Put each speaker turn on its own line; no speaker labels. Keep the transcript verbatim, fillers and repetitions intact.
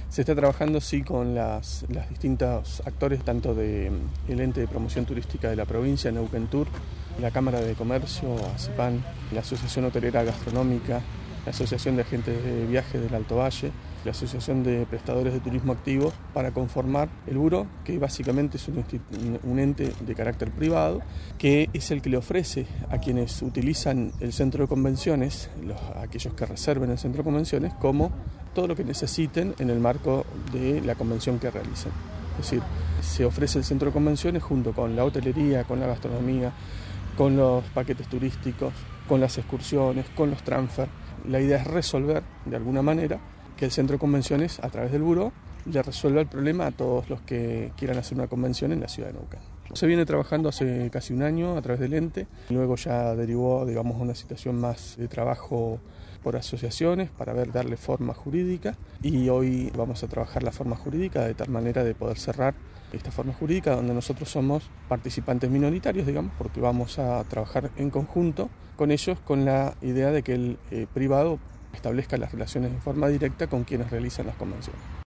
Se está trabajando sí con las, las distintos actores, tanto del ente de promoción turística de la provincia, Neuquén Tour, la Cámara de Comercio, ACIPAN, la Asociación Hotelera Gastronómica, la Asociación de Agentes de Viajes del Alto Valle, la Asociación de Prestadores de Turismo Activo, para conformar el Buró, que básicamente es un, un ente de carácter privado, que es el que le ofrece a quienes utilizan el centro de convenciones, los, aquellos que reserven el centro de convenciones, como todo lo que necesiten en el marco de la convención que realicen. Es decir, se ofrece el centro de convenciones junto con la hotelería, con la gastronomía, con los paquetes turísticos, con las excursiones, con los transfer. La idea es resolver, de alguna manera, que el centro de convenciones, a través del Buró, le resuelva el problema a todos los que quieran hacer una convención en la ciudad de Neuquén. Se viene trabajando hace casi un año a través del ente, luego ya derivó, digamos, una situación más de trabajo por asociaciones para ver darle forma jurídica, y hoy vamos a trabajar la forma jurídica de tal manera de poder cerrar esta forma jurídica donde nosotros somos participantes minoritarios, digamos, porque vamos a trabajar en conjunto con ellos con la idea de que el eh, privado establezca las relaciones de forma directa con quienes realizan las convenciones.